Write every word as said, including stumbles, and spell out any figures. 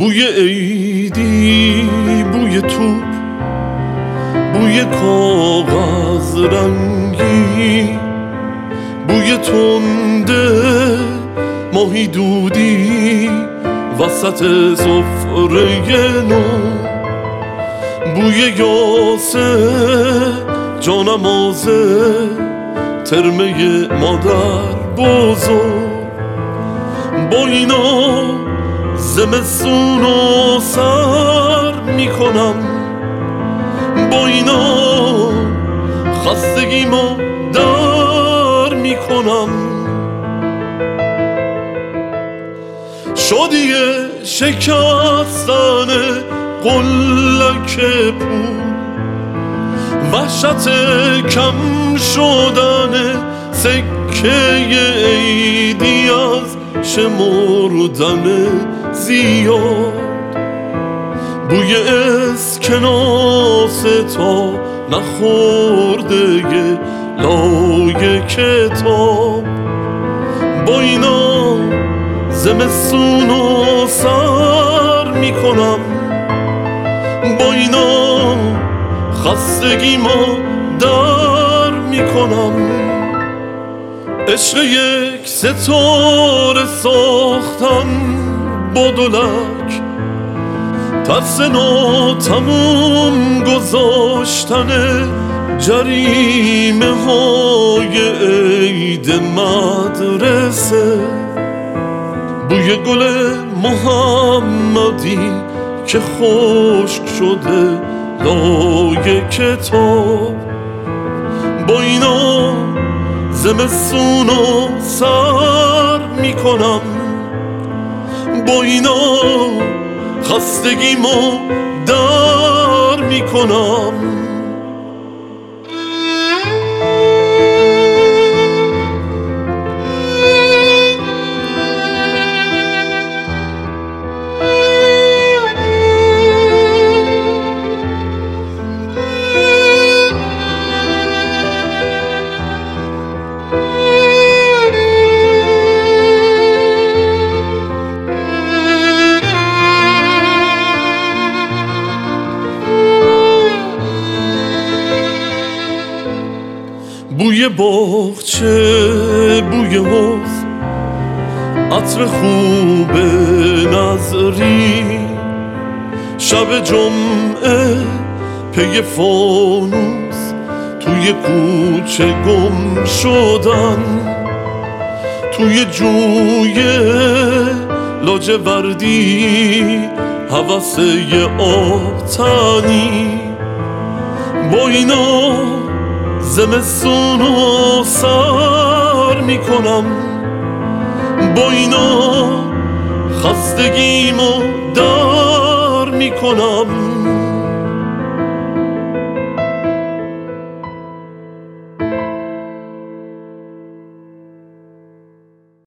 بوی عیدی، بوی توپ، بوی کاغذ رنگی، بوی تنده ماهی دودی وسط سفره نو، بوی یاسه جانمازه ترمه مادر بزرگ. با اینا زمستون رو سر میکنم، با اینا خستگیمو در میکنم. شادی شکستن قلک پول، وحشت کم شدن سکه عیدی از شمردن زیاد، بوی اسکناس تا نخورده لای کتاب. با اینا زمستون رو سر میکنم، با اینا خستگیمو در میکنم. عشق یک ستاره ساختن با دولک، ترس ناتموم گذاشتن جریمه های عید مدرسه، بوی گل محمدی که خشک شده لای کتاب. با اینا زمستون رو سر میکنم، با اینا خستگیمو در میکنم. بوی باغچه، بوی حوض، عطر خوب نظری، شب جمعه پی فانوس توی کوچه گم شدن، توی جوی لاجوردی هوسه آبتنی. با اینا زمستون رو سر میکنم، با اینا خستگیمو در میکنم.